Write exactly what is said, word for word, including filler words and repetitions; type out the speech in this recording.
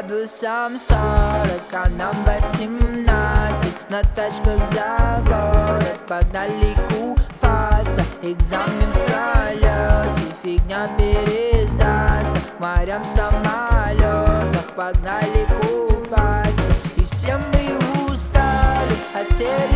Градусам сорок, а нам восемнадцать. На тачках за город погнали купаться. Экзамен в пролете, фигня пересдаться. К морям в самолетах погнали купаться. И все мы устали от серии